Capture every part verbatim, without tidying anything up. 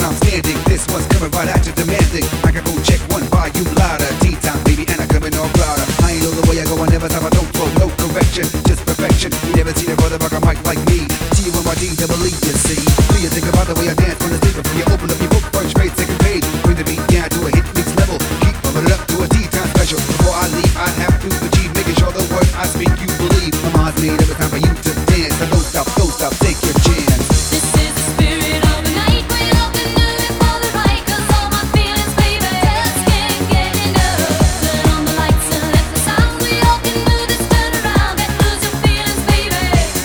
I'm standing. This one's coming right at you, demanding. Microphone check one, volume louder. Tea time, baby, and I'm coming all louder. I ain't know the way I go, I never stop, I don't throw no correction, just perfection. You never seen a brother rock a mic like me. T U N Y D, double E, you see. Do you think about the way I dance from the sleeper? You open up your book, first grade, second page. Bring the beat down to a hit mix level. Keep bumping it up to a T-time special. Before I leave, I have to achieve, making sure the words I speak you believe. My mind's made every time for you to dance. So don't stop, don't stop, take your chance. This is the spirit of the night. We all can do it for the right. 'Cause all my feelings, baby, just can't get enough. Turn on the lights and let the sound. We all can do this. Turn around and lose your feelings, baby.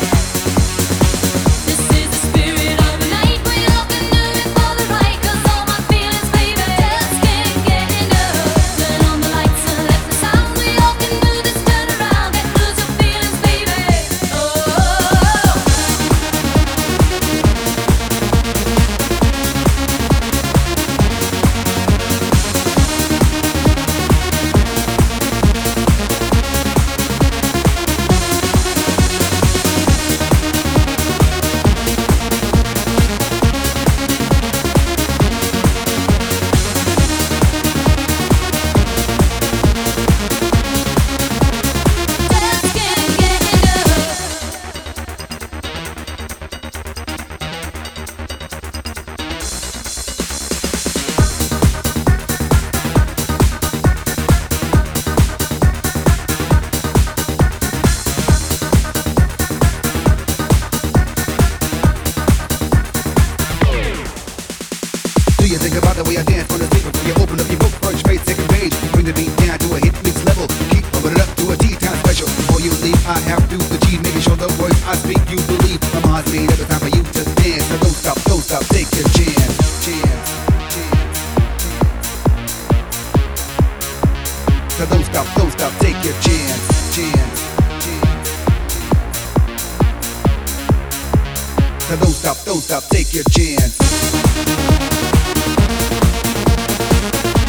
This is the spirit of the night. We all can do it for the right. 'Cause all my feelings, baby, just can't get enough. Turn on the lights and let the sound. We all can do this. Turn around and lose your feelings, baby. Oh. Just can't get enough. Do you think about the way I dance from the sleeper? You open up your book, first grade, second page. Bring the beat down to a hit mix level. Keep bumping it up to a T-time special. Before you leave, I have to achieve, making sure the words I speak you believe. My mind's made every time for you to dance. So don't stop, don't stop, take your chance, chance, chance. So don't stop, don't stop, take your chance, chance, chance. So don't stop, don't stop, take your chance.